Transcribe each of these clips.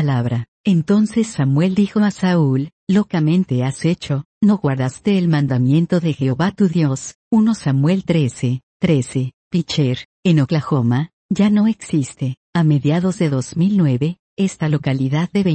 palabra. Entonces Samuel dijo a Saúl, locamente has hecho, no guardaste el mandamiento de Jehová tu Dios. 1 Samuel 13:13. Pitcher, en Oklahoma, ya no existe. A mediados de 2009, esta localidad de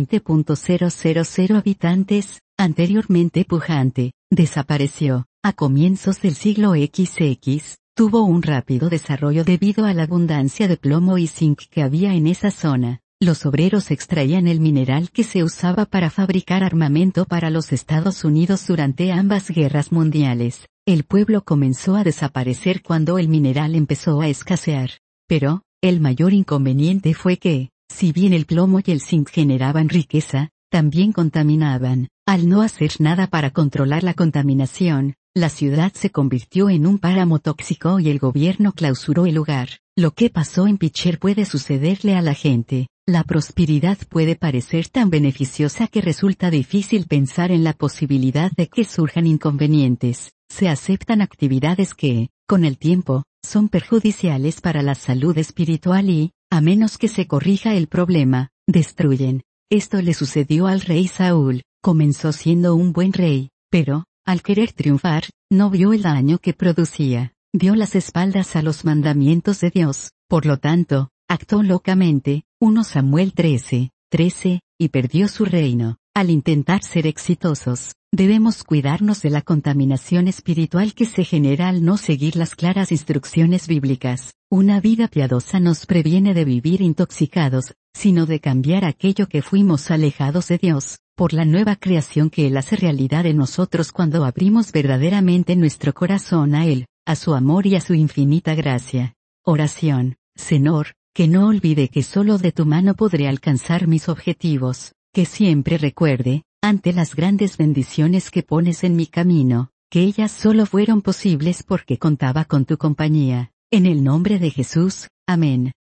20.000 habitantes, anteriormente pujante, desapareció. A comienzos del siglo XX, tuvo un rápido desarrollo debido a la abundancia de plomo y zinc que había en esa zona. Los obreros extraían el mineral que se usaba para fabricar armamento para los Estados Unidos durante ambas guerras mundiales. El pueblo comenzó a desaparecer cuando el mineral empezó a escasear. Pero, el mayor inconveniente fue que, si bien el plomo y el zinc generaban riqueza, también contaminaban. Al no hacer nada para controlar la contaminación, la ciudad se convirtió en un páramo tóxico y el gobierno clausuró el lugar. Lo que pasó en Pitcher puede sucederle a la gente. La prosperidad puede parecer tan beneficiosa que resulta difícil pensar en la posibilidad de que surjan inconvenientes. Se aceptan actividades que, con el tiempo, son perjudiciales para la salud espiritual y, a menos que se corrija el problema, destruyen. Esto le sucedió al rey Saúl. Comenzó siendo un buen rey, pero, al querer triunfar, no vio el daño que producía. Dio las espaldas a los mandamientos de Dios, por lo tanto, actuó locamente. 1 Samuel 13:13, y perdió su reino. Al intentar ser exitosos, debemos cuidarnos de la contaminación espiritual que se genera al no seguir las claras instrucciones bíblicas. Una vida piadosa nos previene de vivir intoxicados, sino de cambiar aquello que fuimos alejados de Dios, por la nueva creación que Él hace realidad en nosotros cuando abrimos verdaderamente nuestro corazón a Él, a su amor y a su infinita gracia. Oración. Señor, que no olvide que solo de tu mano podré alcanzar mis objetivos, que siempre recuerde, ante las grandes bendiciones que pones en mi camino, que ellas solo fueron posibles porque contaba con tu compañía. En el nombre de Jesús, amén.